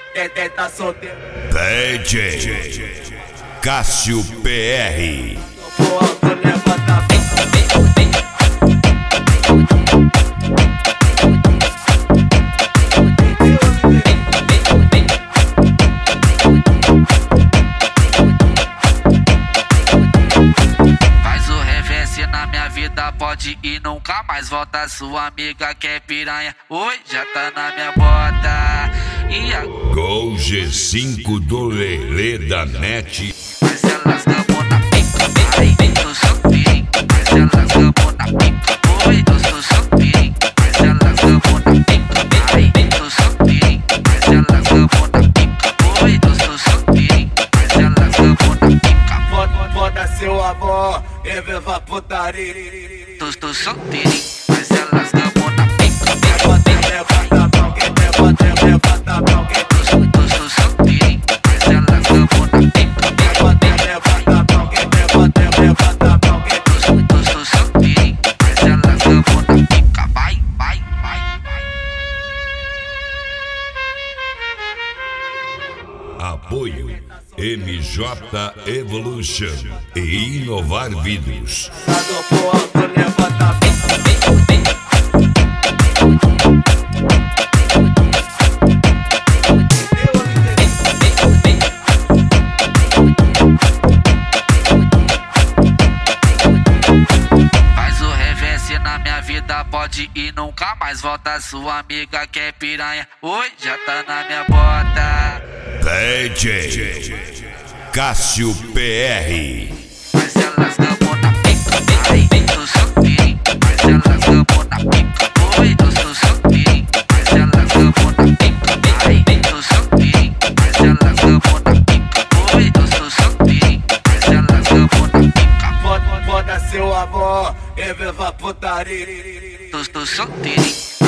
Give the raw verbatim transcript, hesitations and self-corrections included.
quem, quem tá solteiro. D J Cássio P R. Pro alto, levanta, vem, Faz o reverse na minha vida, pode ir, nunca mais volta. Sua amiga que é piranha, oi, já tá na minha bota. E agora? Gol G cinco do Lelê da Net. Mas elas gamou na pica, ai, do seu pirim. Mas elas gamou na pica, oi, do seu pirim. Mas elas gamou na pica, ai, do seu pirim. Mas elas gamou na pica, oi, do seu pirim. Mas elas gamou na pica. foda, foda seu amor e viva putaria. Do, do seu pirim. Mas elas gamou na pica, Levanta, levanta a mão, quem levanta, levanta a mão, quem do, do, do seu pirim. Mas elas gamou na pica, levanta, levanta a mão, quem levanta, levanta a mão, quem do, do, do seu pirim. Mas elas gamou na pica, vai, vai, vai, vai. Apoio M J Evolution e Inovar Vidros. tá pro alto, levanta, vem, vem, vem. Faz o reverse na minha vida, pode ir, nunca mais volta. Sua amiga que é piranha, oi, já tá na minha bota. D J Cássio P R. Mas elas gamou na pica, ai, do seu pirim. Mas elas gamou na pica, oi, do seu pirim. Mas elas gamou na pica, ai, do seu pirim. Mas elas gamou na pica, oi, do seu pirim. Mas elas gamou na pica, Foda, foda seu amor e viva putaria. do, do seu pirim.